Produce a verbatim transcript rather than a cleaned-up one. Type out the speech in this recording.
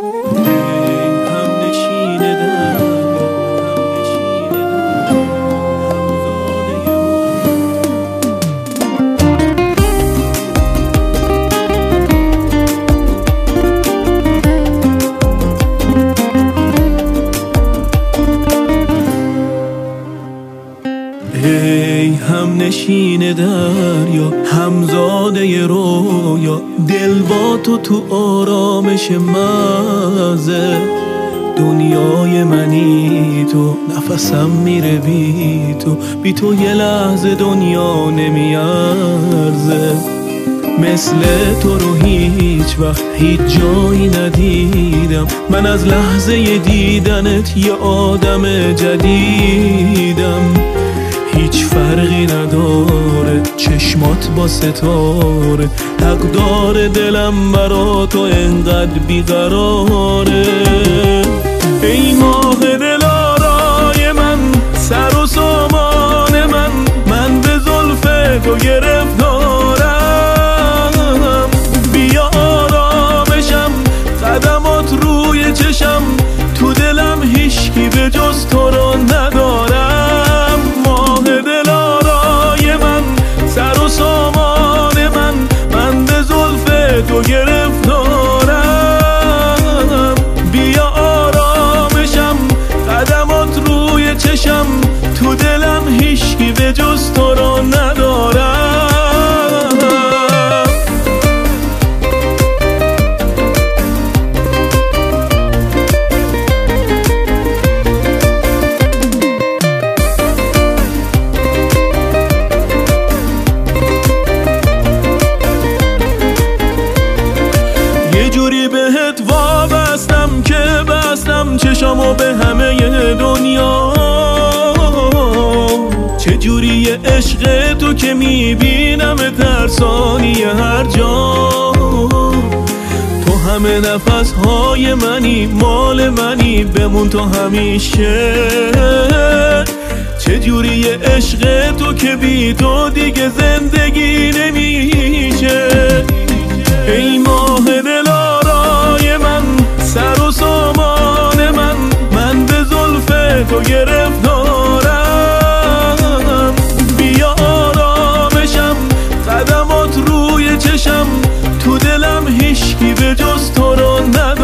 ای هم نشین دریا، همزاده رویا، دل با تو تو آرامش مزه. دنیای منی تو، نفسم میره بی تو، بی تو یه لحظه دنیا نمیارزه. مثل تو رو هیچ وقت هیچ جایی ندیدم، من از لحظه دیدنت یه آدم جدیدم. هیچ فرقی نداره چشمات با ستاره، حقدار دلم برا تو انقدر بیقراره. ای ماه دلارای من، سر و سامان من، من به زلف تو گرفتارم. بیا آرامشم، قدمات روی چشم، تو دلم هیچکی به جز تو رو ندارم. ماه دلارای من، سر و سامان من، من به زلف تو گرفتارم. بیا آرامشم، قدمات روی چشم، تو دلم هیچکی به جز تو رو ندارم. یه جوری بهت وابستم که بستم چشامو به همه دنیا. چه جوری عشق تو که میبینم ترسانی هر جا. تو همه نفس های منی، مال منی، بمون تو همیشه. چه جوری عشق تو که بی تو دیگه زندگی نمیشه. ای ماه دلارای من، سر و سامان من، من به زلف تو گرفتارم. بیا آرامشم، قدمات روی چشم، تو دلم هیچکی به جز تو رو ندارم.